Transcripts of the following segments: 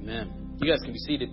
Amen. You guys can be seated.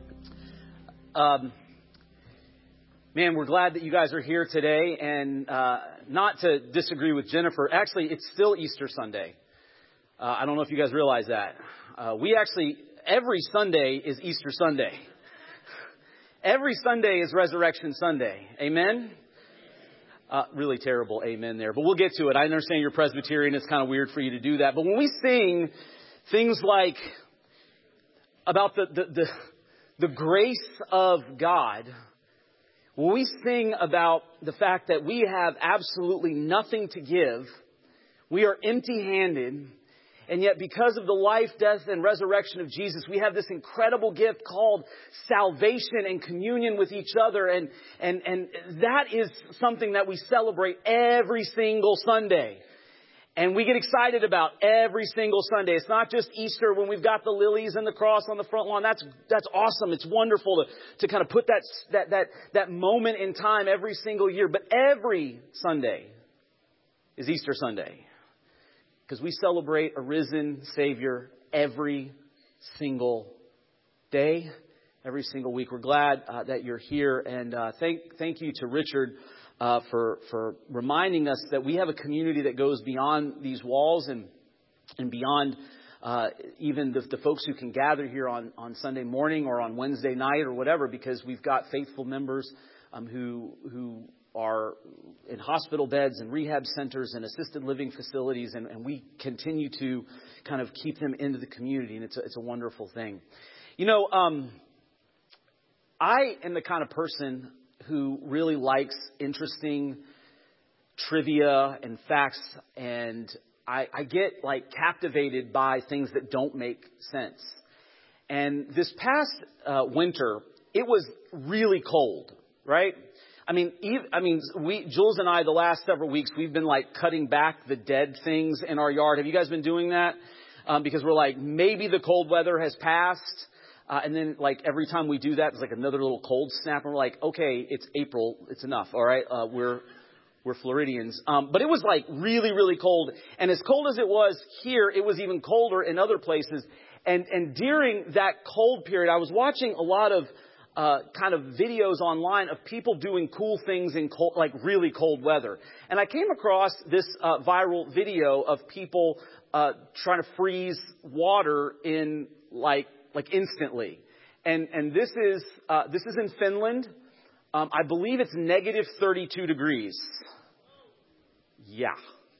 Man, we're glad that you guys are here today, and not to disagree with Jennifer. Actually, it's still Easter Sunday. I don't know if you guys realize that. Every Sunday is Easter Sunday. Every Sunday is Resurrection Sunday. Amen? Really terrible amen there, but we'll get to it. I understand you're Presbyterian. It's kind of weird for you to do that. But when we sing things like about the grace of God, when we sing about the fact that we have absolutely nothing to give, we are empty-handed, and yet because of the life, death, and resurrection of Jesus, we have this incredible gift called salvation and communion with each other, and that is something that we celebrate every single Sunday. And we get excited about every single Sunday. It's not just Easter when we've got the lilies and the cross on the front lawn. That's awesome. It's wonderful to kind of put that moment in time every single year. But every Sunday is Easter Sunday, because we celebrate a risen Savior every single day, every single week. We're glad that you're here, and thank you to Richard for reminding us that we have a community that goes beyond these walls and beyond even the folks who can gather here on Sunday morning or on Wednesday night or whatever, because we've got faithful members who are in hospital beds and rehab centers and assisted living facilities, and we continue to kind of keep them into the community, and it's a wonderful thing. You know, I am the kind of person who really likes interesting trivia and facts, and I get like captivated by things that don't make sense. And this past winter, it was really cold, right? I mean, Jules and I, the last several weeks, we've been like cutting back the dead things in our yard. Have you guys been doing that? Because we're like, maybe the cold weather has passed. And then, like, every time we do that, it's like another little cold snap. And we're like, okay, it's April. It's enough. All right. We're Floridians. But it was like really, really cold. And as cold as it was here, it was even colder in other places. And during that cold period, I was watching a lot of kind of videos online of people doing cool things in cold, like really cold weather. And I came across this viral video of people trying to freeze water in like instantly. And this is in Finland. I believe it's negative 32 degrees. Yeah.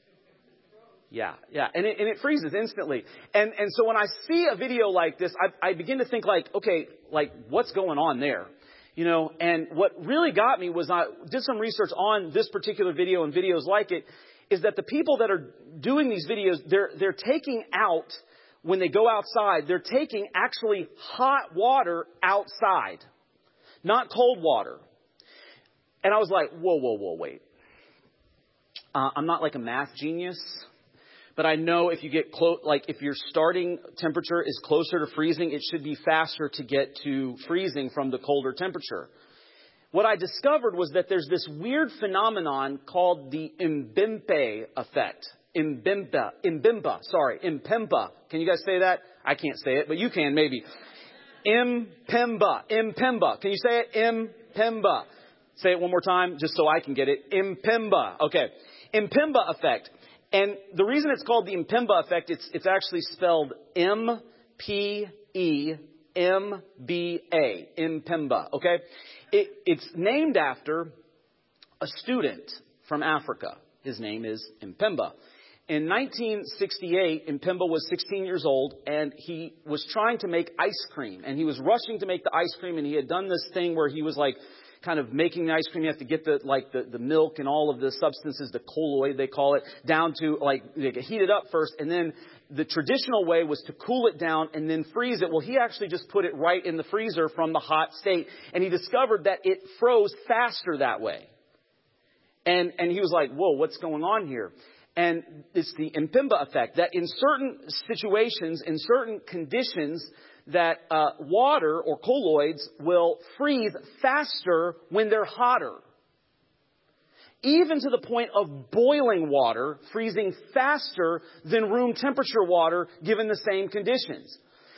And it freezes instantly. And so when I see a video like this, I begin to think like, okay, like what's going on there? You know, and what really got me was I did some research on this particular video and videos like it, is that the people that are doing these videos, they're taking out, when they go outside, they're taking actually hot water outside, not cold water. And I was like, whoa, wait. I'm not like a math genius, but I know if you get if your starting temperature is closer to freezing, it should be faster to get to freezing from the colder temperature. What I discovered was that there's this weird phenomenon called the Mbembe effect. Mbemba. Can you guys say that? I can't say it, but you can maybe. Mbemba. Can you say it? Mbemba. Say it one more time, just so I can get it. Mbemba. Okay. Mbemba effect. And the reason it's called the Mbemba effect, it's actually spelled Mpemba. Mbemba. Okay. It's named after a student from Africa. His name is Mbemba. In 1968, Mbemba was 16 years old, and he was trying to make ice cream. And he was rushing to make the ice cream, and he had done this thing where he was like kind of making the ice cream. You have to get the milk and all of the substances, the colloid they call it, down to heat it up first. And then the traditional way was to cool it down and then freeze it. Well, he actually just put it right in the freezer from the hot state. And he discovered that it froze faster that way. And he was like, whoa, what's going on here? And it's the Mbemba effect, that in certain situations, in certain conditions, that water or colloids will freeze faster when they're hotter. Even to the point of boiling water freezing faster than room temperature water given the same conditions.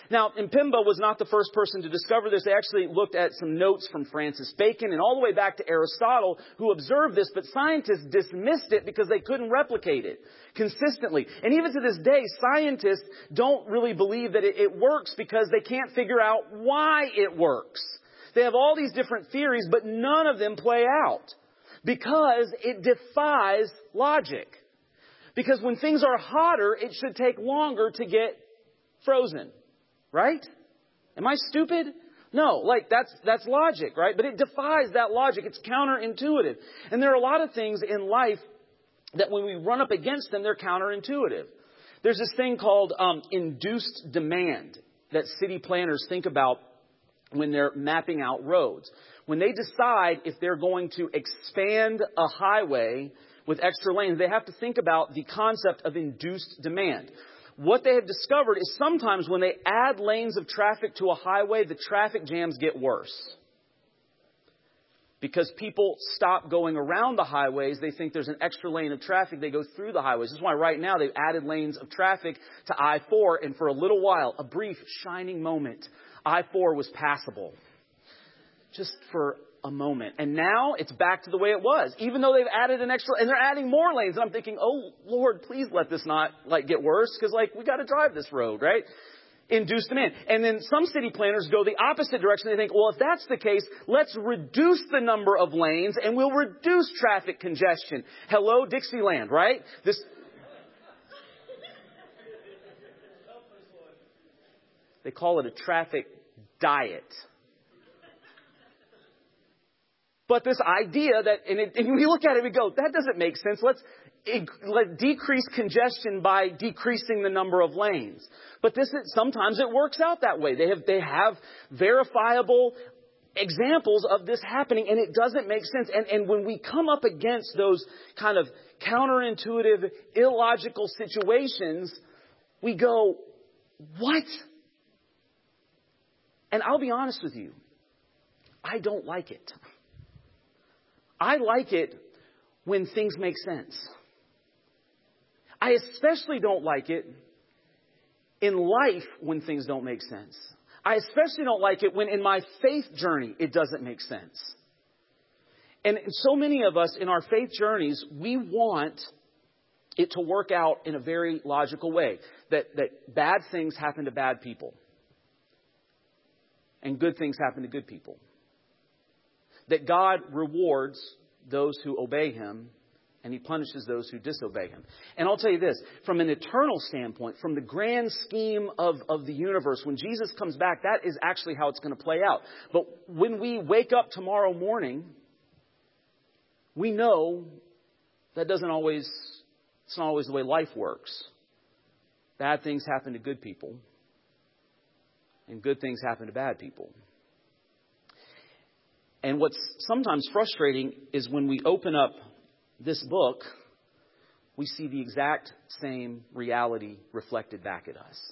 Now, Mpemba was not the first person to discover this. They actually looked at some notes from Francis Bacon and all the way back to Aristotle, who observed this, but scientists dismissed it because they couldn't replicate it consistently. And even to this day, scientists don't really believe that it works because they can't figure out why it works. They have all these different theories, but none of them play out because it defies logic. Because when things are hotter, it should take longer to get frozen. Right? Am I stupid? No, like that's logic, right? But it defies that logic. It's counterintuitive. And there are a lot of things in life that when we run up against them, they're counterintuitive. There's this thing called induced demand that city planners think about when they're mapping out roads. When they decide if they're going to expand a highway with extra lanes, they have to think about the concept of induced demand. What they have discovered is sometimes when they add lanes of traffic to a highway, the traffic jams get worse. Because people stop going around the highways. They think there's an extra lane of traffic. They go through the highways. This is why right now they've added lanes of traffic to I-4. And for a little while, a brief shining moment, I-4 was passable. Just for a moment. And now it's back to the way it was, even though they've added an extra, and they're adding more lanes. And I'm thinking, oh Lord, please let this not get worse. Cause we got to drive this road, right? Induced demand. And then some city planners go the opposite direction. They think, well, if that's the case, let's reduce the number of lanes and we'll reduce traffic congestion. Hello, Dixieland, right? They call it a traffic diet. But this idea that, and we look at it, we go, that doesn't make sense. Let's decrease congestion by decreasing the number of lanes. But sometimes it works out that way. They have verifiable examples of this happening, and it doesn't make sense. And when we come up against those kind of counterintuitive, illogical situations, we go, what? And I'll be honest with you, I don't like it. I like it when things make sense. I especially don't like it in life when things don't make sense. I especially don't like it when in my faith journey it doesn't make sense. And so many of us in our faith journeys, we want it to work out in a very logical way. That bad things happen to bad people. And good things happen to good people. That God rewards those who obey Him and He punishes those who disobey Him. And I'll tell you this, from an eternal standpoint, from the grand scheme of the universe, when Jesus comes back, that is actually how it's going to play out. But when we wake up tomorrow morning, we know that it's not always the way life works. Bad things happen to good people, and good things happen to bad people. And what's sometimes frustrating is when we open up this book, we see the exact same reality reflected back at us.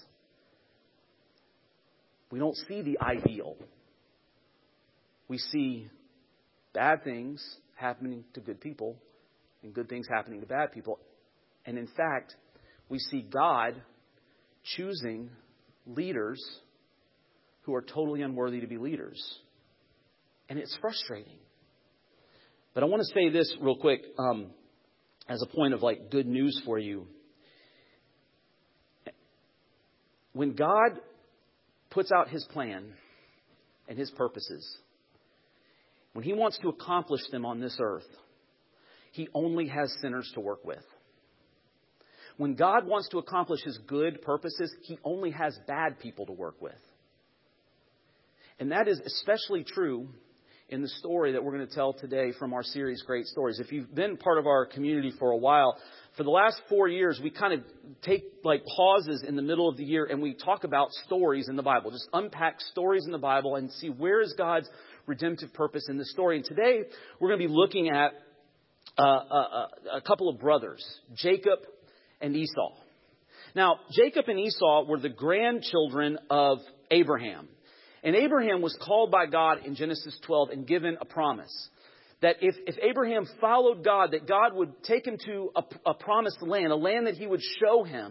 We don't see the ideal. We see bad things happening to good people and good things happening to bad people. And in fact, we see God choosing leaders who are totally unworthy to be leaders. And it's frustrating. But I want to say this real quick as a point of good news for you. When God puts out His plan and His purposes, when He wants to accomplish them on this earth, He only has sinners to work with. When God wants to accomplish His good purposes, He only has bad people to work with. And that is especially true in the story that we're going to tell today from our series, Great Stories. If you've been part of our community for a while, for the last 4 years, we kind of take pauses in the middle of the year and we talk about stories in the Bible. Just unpack stories in the Bible and see where is God's redemptive purpose in the story. And today, we're going to be looking at a couple of brothers, Jacob and Esau. Now, Jacob and Esau were the grandchildren of Abraham. And Abraham was called by God in Genesis 12 and given a promise that if Abraham followed God, that God would take him to a promised land, a land that He would show him,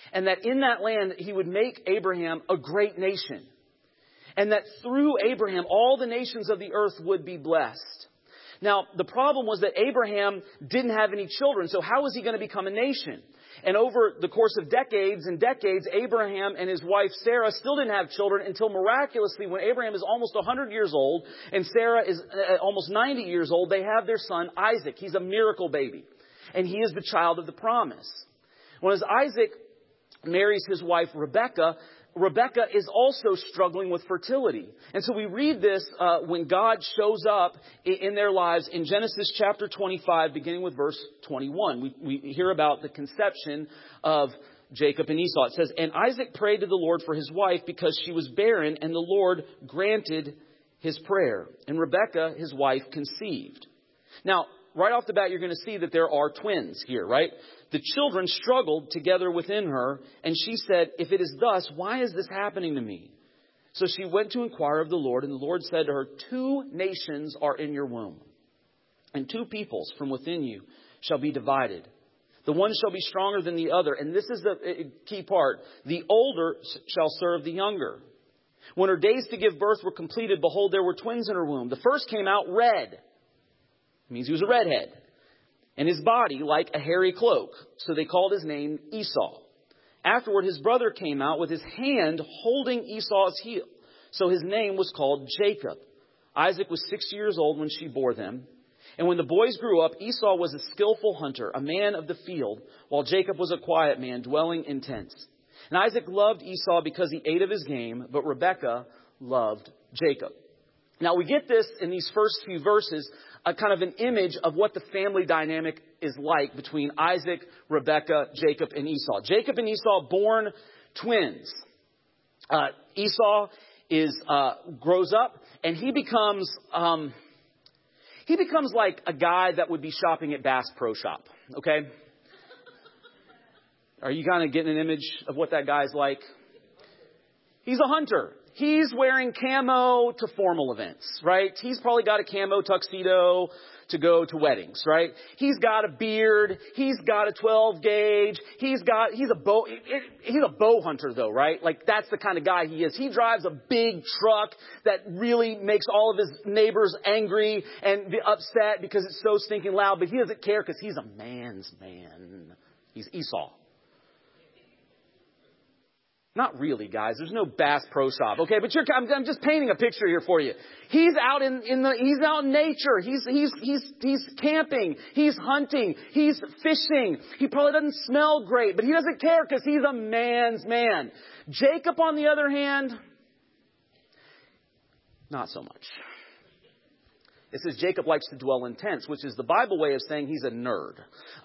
and that in that land he would make Abraham a great nation. And that through Abraham, all the nations of the earth would be blessed. Now, the problem was that Abraham didn't have any children, so how was he going to become a nation? And over the course of decades and decades, Abraham and his wife Sarah still didn't have children until miraculously, when Abraham is almost 100 years old and Sarah is almost 90 years old, they have their son Isaac. He's a miracle baby, and he is the child of the promise. When as Isaac marries his wife Rebekah, Rebekah is also struggling with fertility. And so we read this when God shows up in their lives in Genesis chapter 25, beginning with verse 21. We hear about the conception of Jacob and Esau. It says, "And Isaac prayed to the Lord for his wife because she was barren, and the Lord granted his prayer. And Rebekah, his wife, conceived." Now, right off the bat, you're going to see that there are twins here, right? The children struggled together within her, and she said, "If it is thus, why is this happening to me?" So she went to inquire of the Lord, and the Lord said to her, "Two nations are in your womb, and two peoples from within you shall be divided. The one shall be stronger than the other." And this is the key part. "The older shall serve the younger. When her days to give birth were completed, behold, there were twins in her womb. The first came out red." It means he was a redhead. "And his body like a hairy cloak. So they called his name Esau. Afterward, his brother came out with his hand holding Esau's heel. So his name was called Jacob. Isaac was 60 years old when she bore them. And when the boys grew up, Esau was a skillful hunter, a man of the field, while Jacob was a quiet man, dwelling in tents. And Isaac loved Esau because he ate of his game, but Rebekah loved Jacob." Now we get this in these first few verses, a kind of an image of what the family dynamic is like between Isaac, Rebekah, Jacob, and Esau. Jacob and Esau, born twins. Esau grows up, and he becomes like a guy that would be shopping at Bass Pro Shop. Okay, are you kind of getting an image of what that guy's like? He's a hunter. He's wearing camo to formal events, right? He's probably got a camo tuxedo to go to weddings, right? He's got a beard. He's got a 12 gauge. He's a bow hunter though, right? Like that's the kind of guy he is. He drives a big truck that really makes all of his neighbors angry and upset because it's so stinking loud, but he doesn't care because he's a man's man. He's Esau. Not really, guys. There's no Bass Pro Shop, okay? But I'm just painting a picture here for you. He's out he's out in nature. He's camping. He's hunting. He's fishing. He probably doesn't smell great, but he doesn't care because he's a man's man. Jacob, on the other hand, not so much. It says Jacob likes to dwell in tents, which is the Bible way of saying he's a nerd.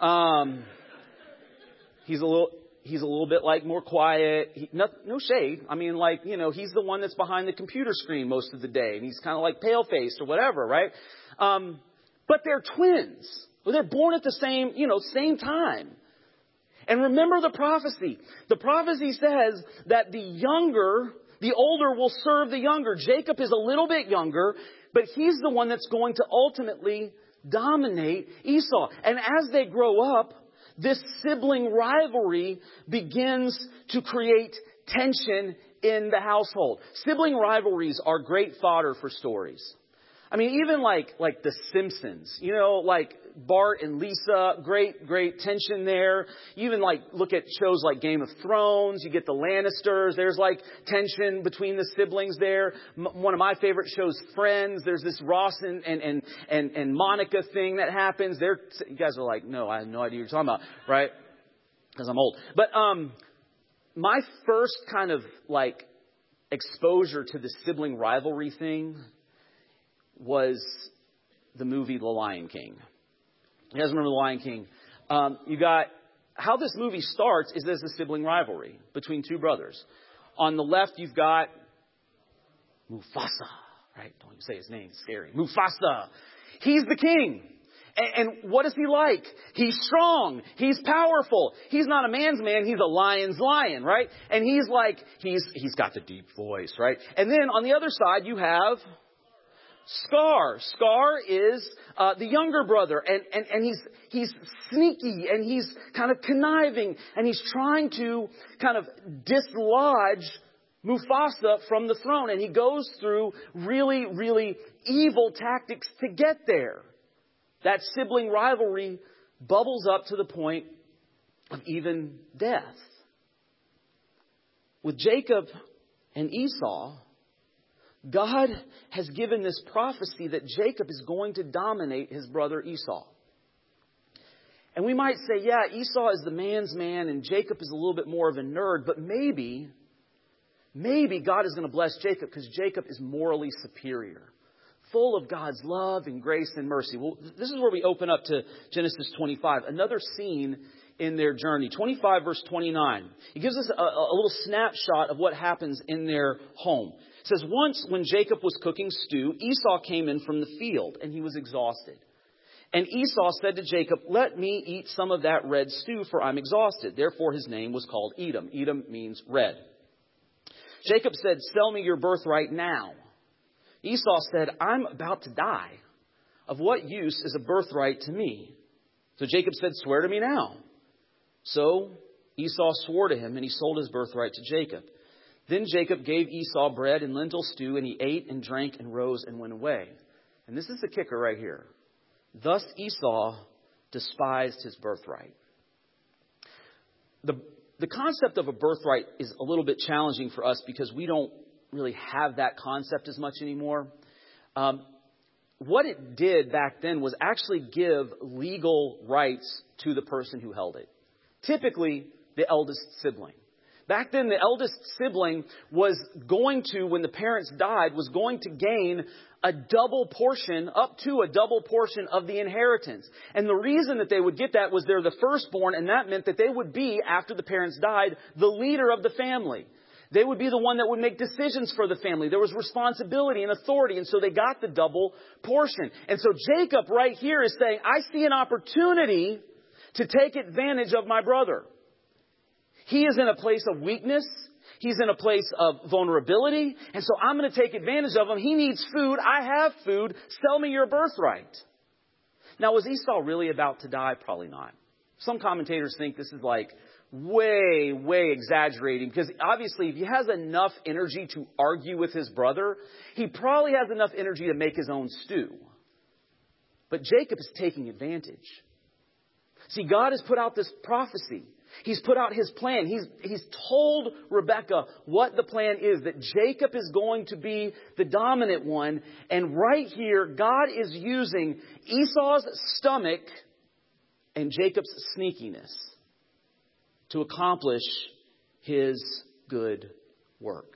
He's a little bit like more quiet. No shade. I mean, like, he's the one that's behind the computer screen most of the day. And he's kind of like pale-faced or whatever, right? But they're twins. Well, they're born at the same time. And remember the prophecy. The prophecy says that the older will serve the younger. Jacob is a little bit younger, but he's the one that's going to ultimately dominate Esau. And as they grow up, this sibling rivalry begins to create tension in the household. Sibling rivalries are great fodder for stories. I mean, even like The Simpsons, like Bart and Lisa, great tension there. You even look at shows like Game of Thrones. You get the Lannisters. There's tension between the siblings there. One of my favorite shows, Friends. There's this Ross and Monica thing that happens. You guys are like, no, I have no idea what you're talking about, right? Because I'm old. But my first kind of exposure to the sibling rivalry thing was the movie The Lion King. You guys remember The Lion King? You got how this movie starts is there's a sibling rivalry between two brothers. On the left, you've got Mufasa, right? Don't even say his name. It's scary. Mufasa. He's the king. And what is he like? He's strong. He's powerful. He's not a man's man. He's a lion's lion, right? And he's got the deep voice, right? And then on the other side, you have Scar. Scar is the younger brother, and he's sneaky, and he's kind of conniving, and he's trying to kind of dislodge Mufasa from the throne, and he goes through really, really evil tactics to get there. That sibling rivalry bubbles up to the point of even death. With Jacob and Esau, God has given this prophecy that Jacob is going to dominate his brother Esau. And we might say, yeah, Esau is the man's man and Jacob is a little bit more of a nerd, but maybe God is going to bless Jacob because Jacob is morally superior, full of God's love and grace and mercy. Well, this is where we open up to Genesis 25, another scene in their journey. 25 verse 29. It gives us a little snapshot of what happens in their home. It says, once when Jacob was cooking stew, Esau came in from the field and he was exhausted. And Esau said to Jacob, let me eat some of that red stew, for I'm exhausted. Therefore his name was called Edom. Edom means red. Jacob said, sell me your birthright now. Esau said, I'm about to die. Of what use is a birthright to me? So Jacob said, swear to me now. So Esau swore to him, and he sold his birthright to Jacob. Then Jacob gave Esau bread and lentil stew, and he ate and drank and rose and went away. And this is the kicker right here. Thus Esau despised his birthright. The concept of a birthright is a little bit challenging for us because we don't really have that concept as much anymore. What it did back then was actually give legal rights to the person who held it. Typically, the eldest sibling. Back then, the eldest sibling was going to, when the parents died, was going to gain a double portion, up to a double portion of the inheritance. And the reason that they would get that was they're the firstborn, and that meant that they would be, after the parents died, the leader of the family. They would be the one that would make decisions for the family. There was responsibility and authority, and so they got the double portion. And so Jacob right here is saying, I see an opportunity to take advantage of my brother. He is in a place of weakness. He's in a place of vulnerability. And so I'm going to take advantage of him. He needs food. I have food. Sell me your birthright. Now, was Esau really about to die? Probably not. Some commentators think this is like way exaggerating, because obviously if he has enough energy to argue with his brother, he probably has enough energy to make his own stew. But Jacob is taking advantage. See, God has put out this prophecy. He's put out his plan. He's told Rebekah what the plan is, that Jacob is going to be the dominant one. And right here, God is using Esau's stomach and Jacob's sneakiness to accomplish his good work.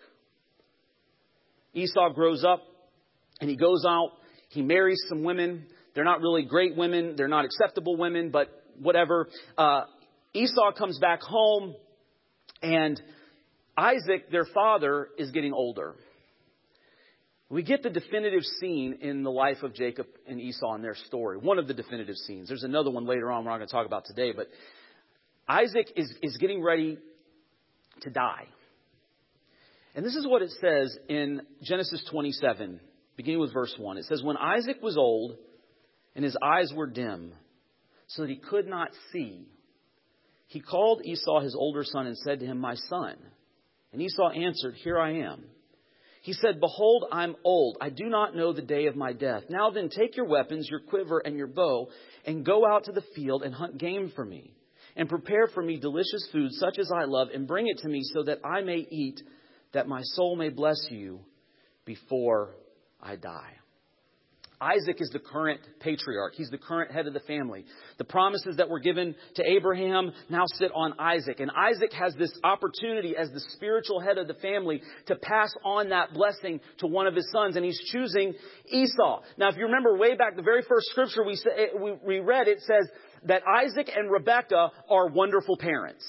Esau grows up and he goes out. He marries some women. They're not really great women. They're not acceptable women, but whatever. Esau comes back home, and Isaac, their father, is getting older. We get the definitive scene in the life of Jacob and Esau in their story. One of the definitive scenes. There's another one later on we're not going to talk about today, but Isaac is getting ready to die. And this is what it says in Genesis 27, beginning with verse 1. It says, when Isaac was old and his eyes were dim, so that he could not see, he called Esau his older son and said to him, my son. And Esau answered, here I am. He said, behold, I'm old. I do not know the day of my death. Now then, take your weapons, your quiver and your bow, and go out to the field and hunt game for me. And prepare for me delicious food such as I love, and bring it to me so that I may eat, that my soul may bless you before I die. Isaac is the current patriarch. He's the current head of the family. The promises that were given to Abraham now sit on Isaac. And Isaac has this opportunity as the spiritual head of the family to pass on that blessing to one of his sons. And he's choosing Esau. Now, if you remember way back, the very first scripture we read, it says that Isaac and Rebekah are wonderful parents.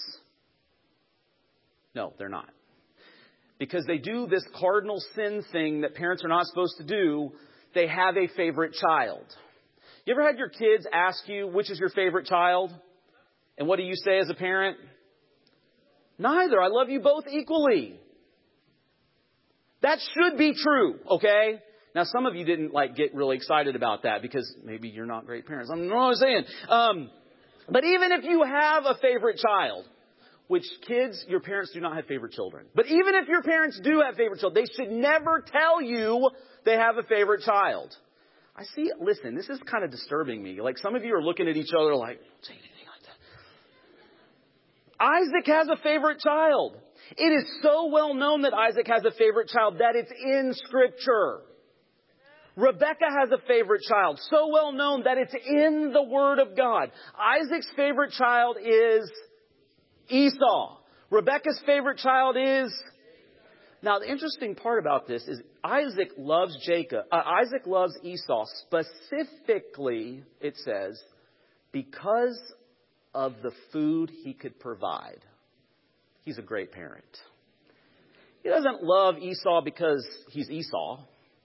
No, they're not. Because they do this cardinal sin thing that parents are not supposed to do. They have a favorite child. You ever had your kids ask you, which is your favorite child? And what do you say as a parent? Neither. I love you both equally. That should be true, okay? Now, some of you didn't get really excited about that because maybe you're not great parents. I don't know what I'm saying. But even if you have a favorite child, which kids, your parents do not have favorite children. But even if your parents do have favorite children, they should never tell you they have a favorite child. Listen, this is kind of disturbing me. Some of you are looking at each other like, don't say anything like that. Isaac has a favorite child. It is so well known that Isaac has a favorite child that it's in Scripture. Rebecca has a favorite child, so well known that it's in the Word of God. Isaac's favorite child is Esau. Rebecca's favorite child is... Now, the interesting part about this is Isaac loves Esau specifically, it says, because of the food he could provide. He's a great parent. He doesn't love Esau because he's Esau.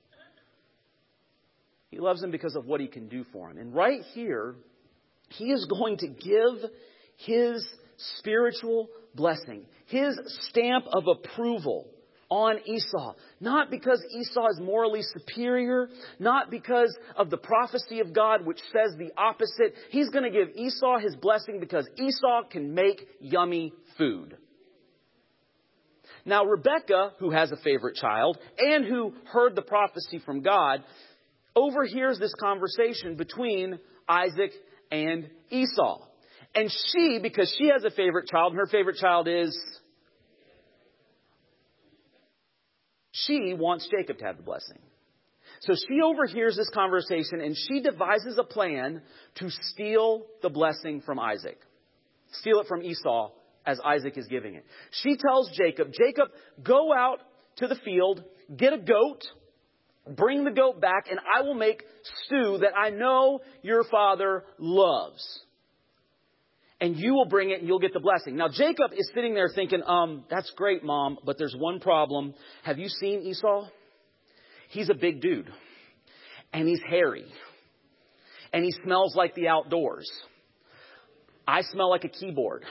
He loves him because of what he can do for him. And right here, he is going to give his spiritual blessing, his stamp of approval on Esau. Not because Esau is morally superior, not because of the prophecy of God, which says the opposite. He's going to give Esau his blessing because Esau can make yummy food. Now, Rebecca, who has a favorite child and who heard the prophecy from God, overhears this conversation between Isaac and Esau. And she, because she has a favorite child, and her favorite child is... She wants Jacob to have the blessing. So she overhears this conversation and she devises a plan to steal the blessing from Isaac. Steal it from Esau as Isaac is giving it. She tells Jacob, go out to the field, get a goat, bring the goat back, and I will make stew that I know your father loves. And you will bring it and you'll get the blessing. Now, Jacob is sitting there thinking, that's great, Mom, but there's one problem. Have you seen Esau? He's a big dude. And he's hairy. And he smells like the outdoors. I smell like a keyboard.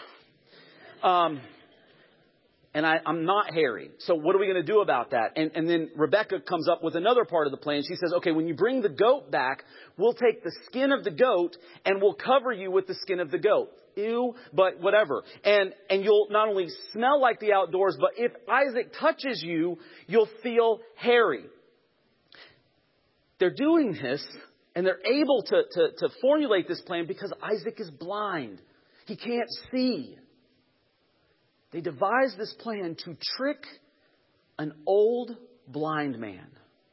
And I'm not hairy. So what are we going to do about that? And then Rebecca comes up with another part of the plan. She says, okay, when you bring the goat back, we'll take the skin of the goat and we'll cover you with the skin of the goat. Ew, but whatever. And you'll not only smell like the outdoors, but if Isaac touches you, you'll feel hairy. They're doing this and they're able to formulate this plan because Isaac is blind. He can't see. They devised this plan to trick an old blind man.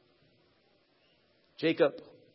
Jacob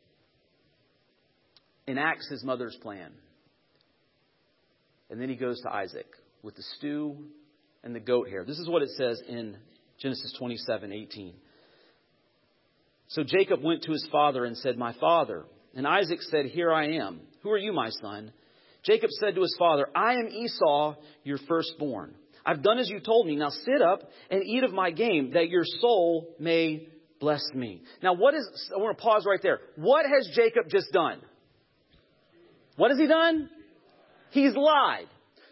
enacts his mother's plan. And then he goes to Isaac with the stew and the goat hair. This is what it says in Genesis 27:18. So Jacob went to his father and said, "My father." And Isaac said, "Here I am. Who are you, my son?" Jacob said to his father, "I am Esau, your firstborn. I've done as you told me. Now sit up and eat of my game, that your soul may bless me." Now, I want to pause right there. What has Jacob just done? What has he done? He's lied.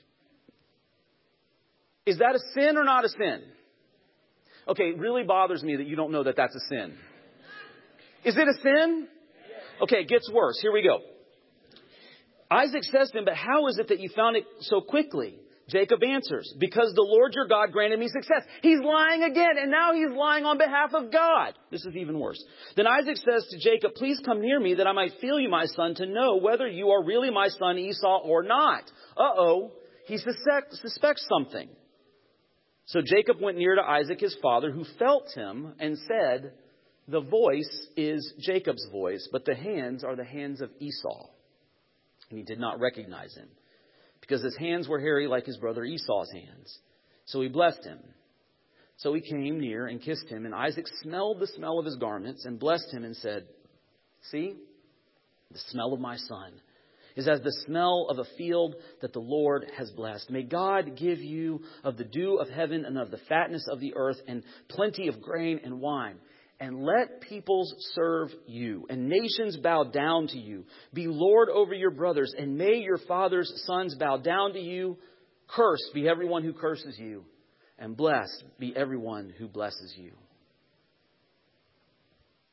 Is that a sin or not a sin? Okay, it really bothers me that you don't know that that's a sin. Is it a sin? Okay, it gets worse. Here we go. Isaac says to him, "But how is it that you found it so quickly?" Jacob answers, "Because the Lord your God granted me success." He's lying again, and now he's lying on behalf of God. This is even worse. Then Isaac says to Jacob, "Please come near me that I might feel you, my son, to know whether you are really my son Esau or not." He suspects something. So Jacob went near to Isaac, his father, who felt him and said, "The voice is Jacob's voice, but the hands are the hands of Esau." And he did not recognize him, because his hands were hairy like his brother Esau's hands. So he blessed him. So he came near and kissed him, and Isaac smelled the smell of his garments and blessed him and said, "See, the smell of my son is as the smell of a field that the Lord has blessed. May God give you of the dew of heaven and of the fatness of the earth and plenty of grain and wine. And let peoples serve you, and nations bow down to you. Be Lord over your brothers, and may your father's sons bow down to you. Cursed be everyone who curses you, and blessed be everyone who blesses you."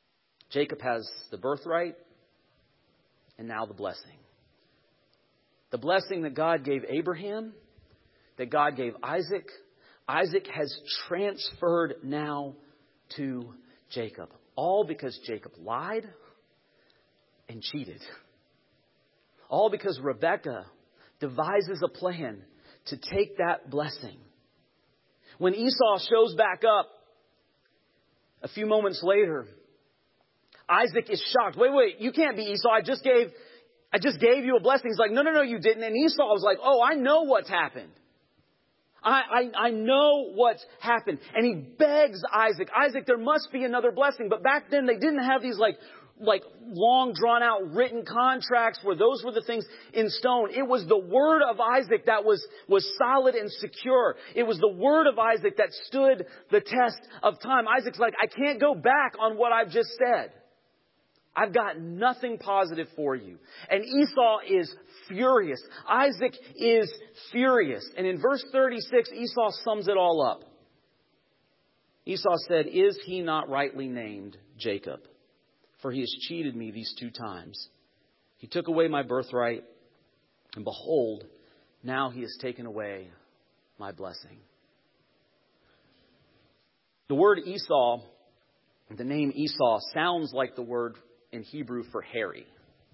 Jacob has the birthright and now the blessing. The blessing that God gave Abraham, that God gave Isaac, Isaac has transferred now to Jacob. All because Jacob lied and cheated. All because Rebekah devises a plan to take that blessing. When Esau shows back up a few moments later, Isaac is shocked. Wait, you can't be Esau. I just gave you a blessing. He's like, no, you didn't. And Esau was like, oh, I know what's happened. I know what's happened. And he begs Isaac, there must be another blessing. But back then they didn't have these like long drawn out written contracts where those were the things in stone. It was the word of Isaac that was solid and secure. It was the word of Isaac that stood the test of time. Isaac's like, I can't go back on what I've just said. I've got nothing positive for you. And Esau is furious. Isaac is furious. And in verse 36, Esau sums it all up. Esau said, is he not rightly named Jacob? For he has cheated me these 2 times. He took away my birthright, and behold, now he has taken away my blessing. The word Esau, the name Esau, sounds like the word in Hebrew for hairy.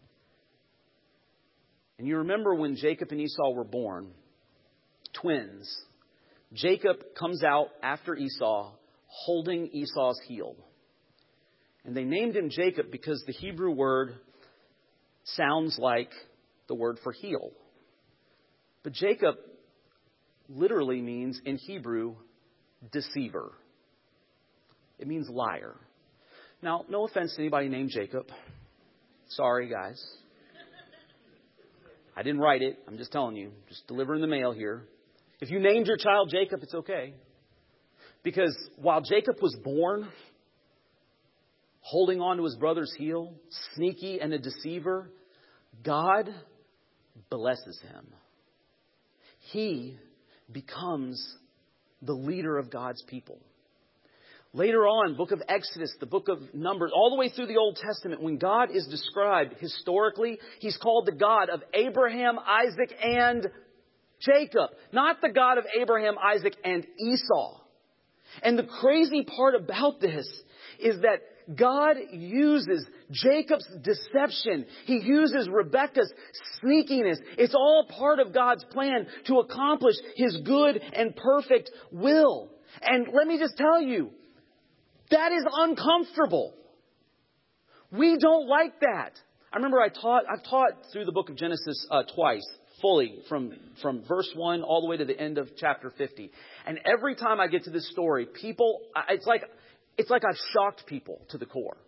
And you remember when Jacob and Esau were born, twins, Jacob comes out after Esau holding Esau's heel. And they named him Jacob because the Hebrew word sounds like the word for heel. But Jacob literally means in Hebrew, deceiver. It means liar. Now, no offense to anybody named Jacob. Sorry, guys. I didn't write it. I'm just telling you. Just delivering the mail here. If you named your child Jacob, it's okay. Because while Jacob was born, holding on to his brother's heel, sneaky and a deceiver, God blesses him. He becomes the leader of God's people. Later on, book of Exodus, the book of Numbers, all the way through the Old Testament, when God is described historically, He's called the God of Abraham, Isaac, and Jacob. Not the God of Abraham, Isaac, and Esau. And the crazy part about this is that God uses Jacob's deception. He uses Rebekah's sneakiness. It's all part of God's plan to accomplish His good and perfect will. And let me just tell you, that is uncomfortable. We don't like that. I remember I've taught through the book of Genesis twice, fully, from verse 1 all the way to the end of chapter 50. And every time I get to this story, people, it's like I've shocked people to the core.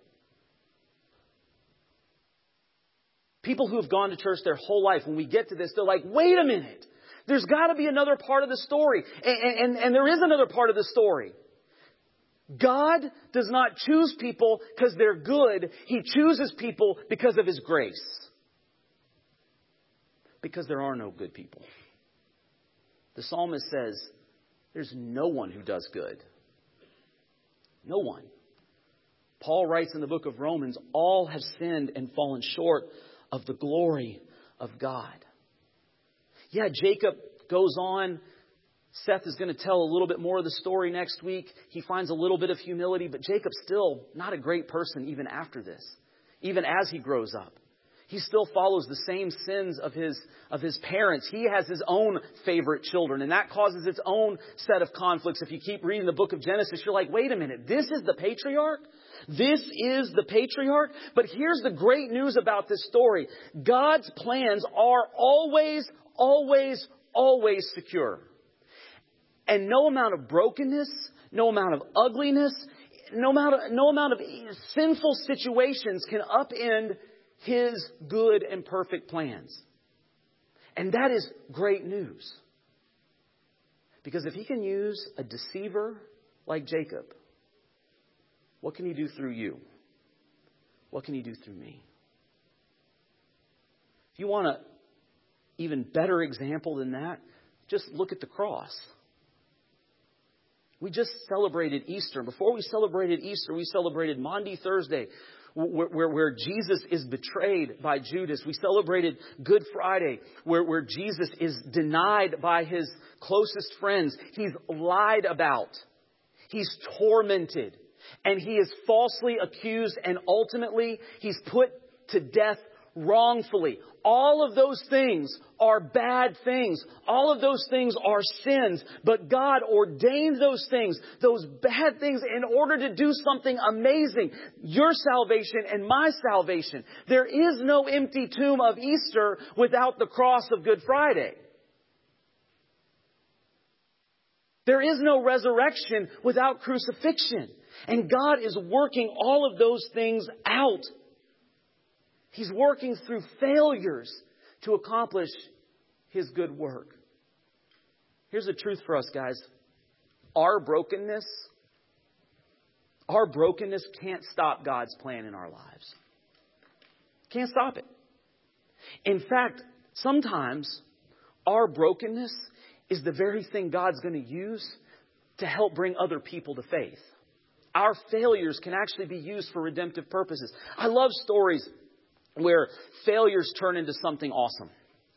People who have gone to church their whole life, when we get to this, they're like, wait a minute. There's got to be another part of the story. And there is another part of the story. God does not choose people because they're good. He chooses people because of His grace. Because there are no good people. The psalmist says, there's no one who does good. No one. Paul writes in the book of Romans, all have sinned and fallen short of the glory of God. Yeah, Jacob goes on. Seth is going to tell a little bit more of the story next week. He finds a little bit of humility, but Jacob's still not a great person even after this, even as he grows up. He still follows the same sins of his parents. He has his own favorite children, and that causes its own set of conflicts. If you keep reading the book of Genesis, you're like, wait a minute, this is the patriarch? This is the patriarch? But here's the great news about this story. God's plans are always, always, always secure. And no amount of brokenness, no amount of ugliness, no amount of sinful situations can upend His good and perfect plans. And that is great news. Because if He can use a deceiver like Jacob, what can He do through you? What can He do through me? If you want an even better example than that, just look at the cross. We just celebrated Easter. Before we celebrated Easter, we celebrated Maundy Thursday, where Jesus is betrayed by Judas. We celebrated Good Friday, where Jesus is denied by his closest friends. He's lied about. He's tormented. And he is falsely accused. And ultimately, he's put to death wrongfully. All of those things are bad things. All of those things are sins. But God ordained those things, those bad things, in order to do something amazing. Your salvation and my salvation. There is no empty tomb of Easter without the cross of Good Friday. There is no resurrection without crucifixion. And God is working all of those things out. He's working through failures to accomplish His good work. Here's the truth for us, guys. Our brokenness can't stop God's plan in our lives. Can't stop it. In fact, sometimes our brokenness is the very thing God's going to use to help bring other people to faith. Our failures can actually be used for redemptive purposes. I love stories where failures turn into something awesome.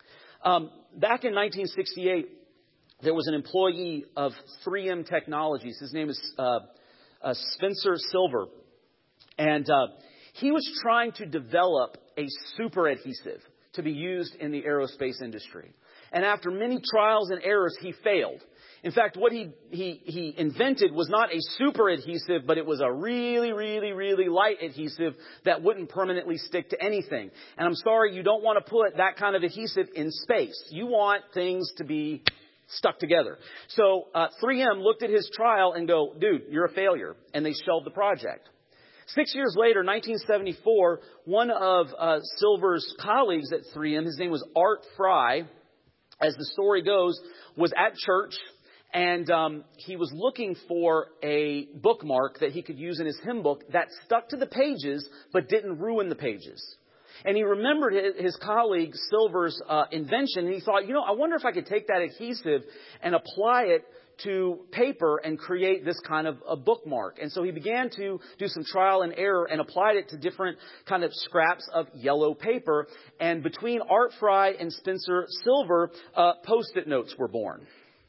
Back in 1968, there was an employee of 3M Technologies. His name is Spencer Silver. And he was trying to develop a super adhesive to be used in the aerospace industry. And after many trials and errors, he failed. In fact, what he invented was not a super adhesive, but it was a really, really, really light adhesive that wouldn't permanently stick to anything. And I'm sorry, you don't want to put that kind of adhesive in space. You want things to be stuck together. So 3M looked at his trial and go, dude, you're a failure. And they shelved the project. 6 years later, 1974, one of Silver's colleagues at 3M, his name was Art Fry, as the story goes, was at church. And he was looking for a bookmark that he could use in his hymn book that stuck to the pages but didn't ruin the pages. And he remembered his colleague Silver's invention. And he thought, I wonder if I could take that adhesive and apply it to paper and create this kind of a bookmark. And so he began to do some trial and error and applied it to different kind of scraps of yellow paper. And between Art Fry and Spencer Silver, Post-it notes were born.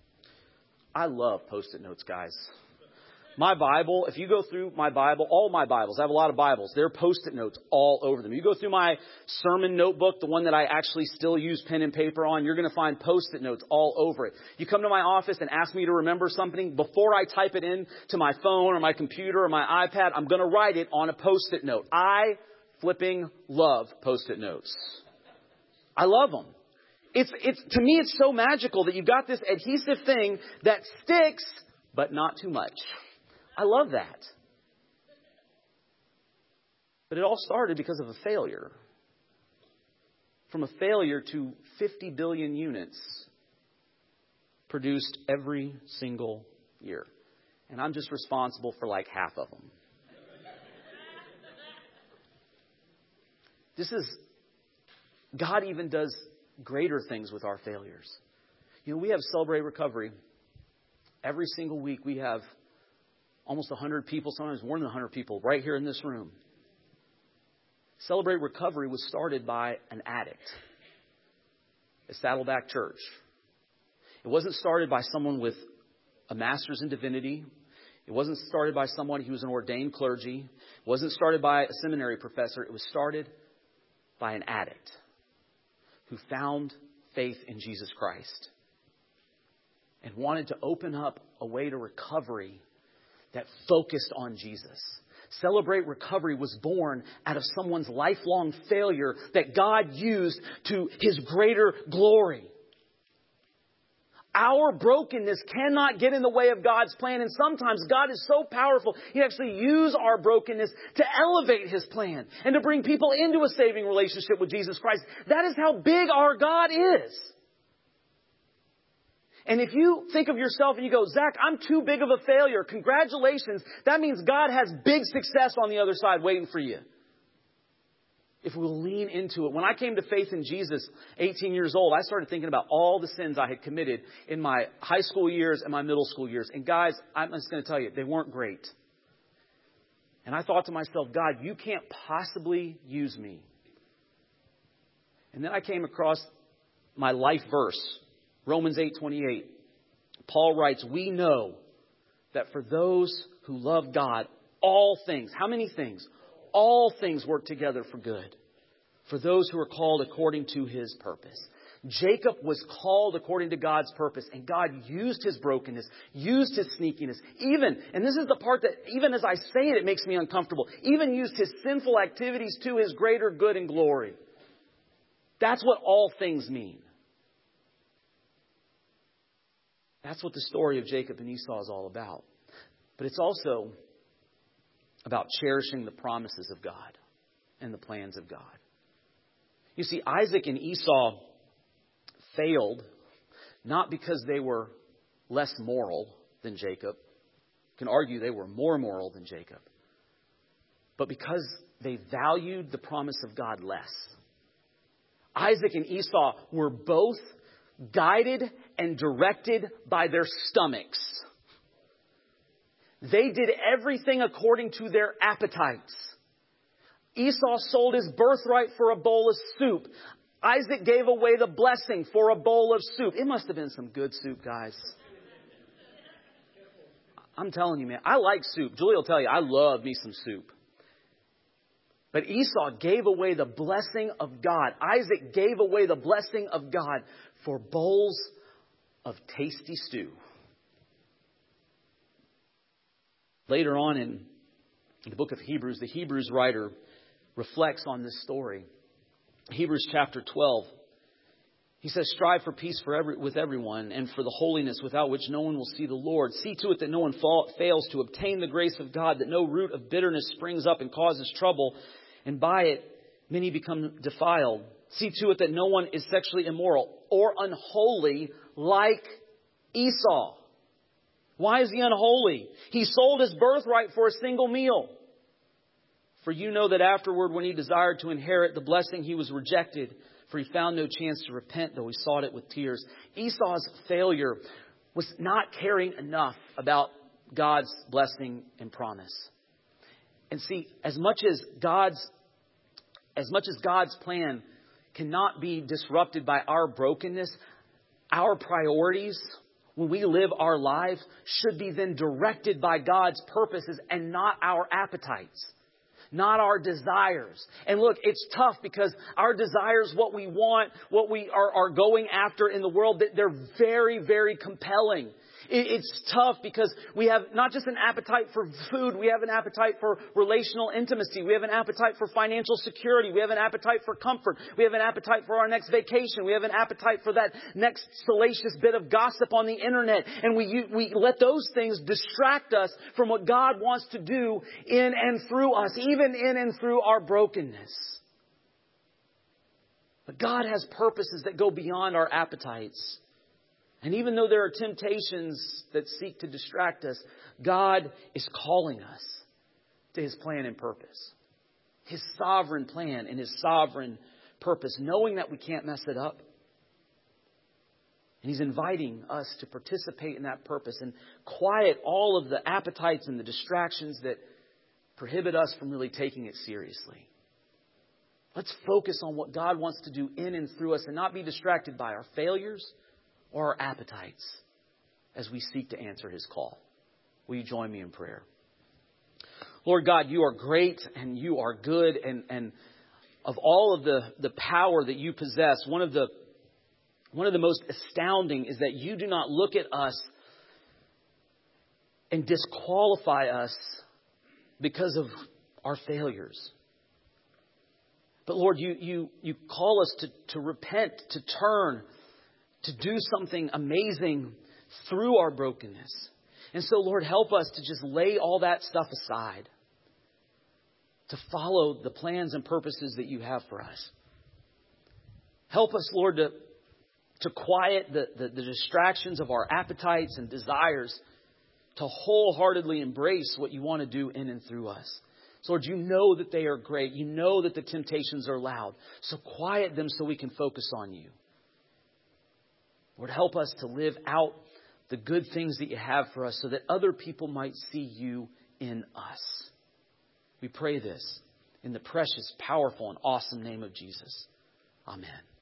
I love Post-it notes, guys. My Bible, if you go through my Bible, all my Bibles, I have a lot of Bibles, there are Post-it notes all over them. You go through my sermon notebook, the one that I actually still use pen and paper on, you're going to find Post-it notes all over it. You come to my office and ask me to remember something, before I type it in to my phone or my computer or my iPad, I'm going to write it on a Post-it note. I flipping love Post-it notes. I love them. It's to me, it's so magical that you've got this adhesive thing that sticks, but not too much. I love that. But it all started because of a failure. From a failure to 50 billion units produced every single year. And I'm just responsible for like half of them. God even does greater things with our failures. We have Celebrate Recovery. Every single week we have almost 100 people, sometimes more than 100 people right here in this room. Celebrate Recovery was started by an addict at Saddleback Church. It wasn't started by someone with a master's in divinity. It wasn't started by someone who was an ordained clergy. It wasn't started by a seminary professor. It was started by an addict who found faith in Jesus Christ and wanted to open up a way to recovery that focused on Jesus. Celebrate Recovery was born out of someone's lifelong failure that God used to His greater glory. Our brokenness cannot get in the way of God's plan. And sometimes God is so powerful, He actually uses our brokenness to elevate His plan and to bring people into a saving relationship with Jesus Christ. That is how big our God is. And if you think of yourself and you go, Zach, I'm too big of a failure. Congratulations. That means God has big success on the other side waiting for you. if we'll lean into it. When I came to faith in Jesus, 18 years old, I started thinking about all the sins I had committed in my high school years and my middle school years. And guys, I'm just going to tell you, they weren't great. And I thought to myself, God, you can't possibly use me. And then I came across my life verse, Romans 8:28. Paul writes, we know that for those who love God, all things, how many things? All things work together for good, for those who are called according to his purpose. Jacob was called according to God's purpose, and God used his brokenness, used his sneakiness, even, and this is the part that even as I say it, it makes me uncomfortable, even used his sinful activities to his greater good and glory. That's what all things mean. That's what the story of Jacob and Esau is all about. But it's also about cherishing the promises of God and the plans of God. You see, Isaac and Esau failed not because they were less moral than Jacob. You can argue they were more moral than Jacob. But because they valued the promise of God less. Isaac and Esau were both guided and directed by their stomachs. They did everything according to their appetites. Esau sold his birthright for a bowl of soup. Isaac gave away the blessing for a bowl of soup. It must have been some good soup, guys. I'm telling you, man, I like soup. Julie will tell you, I love me some soup. But Esau gave away the blessing of God. Isaac gave away the blessing of God for bowls of tasty stew. Later on in the book of Hebrews, the Hebrews writer reflects on this story. Hebrews chapter 12. He says, strive for peace with everyone and for the holiness without which no one will see the Lord. See to it that no one fails to obtain the grace of God, that no root of bitterness springs up and causes trouble, and by it many become defiled. See to it that no one is sexually immoral or unholy like Esau. Why is he unholy? He sold his birthright for a single meal. For you know that afterward, when he desired to inherit the blessing, he was rejected, for he found no chance to repent, though he sought it with tears. Esau's failure was not caring enough about God's blessing and promise. And see, as much as God's plan cannot be disrupted by our brokenness, our priorities, when we live our lives, should be then directed by God's purposes and not our appetites, not our desires. And look, it's tough because our desires, what we want, what we are going after in the world, they're very, very compelling. It's tough because we have not just an appetite for food. We have an appetite for relational intimacy. We have an appetite for financial security. We have an appetite for comfort. We have an appetite for our next vacation. We have an appetite for that next salacious bit of gossip on the internet. And we let those things distract us from what God wants to do in and through us, even in and through our brokenness. But God has purposes that go beyond our appetites. And even though there are temptations that seek to distract us, God is calling us to His plan and purpose. His sovereign plan and His sovereign purpose, knowing that we can't mess it up. And He's inviting us to participate in that purpose and quiet all of the appetites and the distractions that prohibit us from really taking it seriously. Let's focus on what God wants to do in and through us and not be distracted by our failures or our appetites as we seek to answer His call. Will you join me in prayer? Lord God, You are great and You are good, and of all of the power that You possess, one of the most astounding is that You do not look at us and disqualify us because of our failures. But Lord, you call us to repent, to turn, to do something amazing through our brokenness. And so, Lord, help us to just lay all that stuff aside, to follow the plans and purposes that You have for us. Help us, Lord, to quiet the distractions of our appetites and desires, to wholeheartedly embrace what You want to do in and through us. So Lord, you know that they are great. You know that the temptations are loud. So quiet them so we can focus on you. Lord, help us to live out the good things that you have for us so that other people might see you in us. We pray this in the precious, powerful, and awesome name of Jesus. Amen.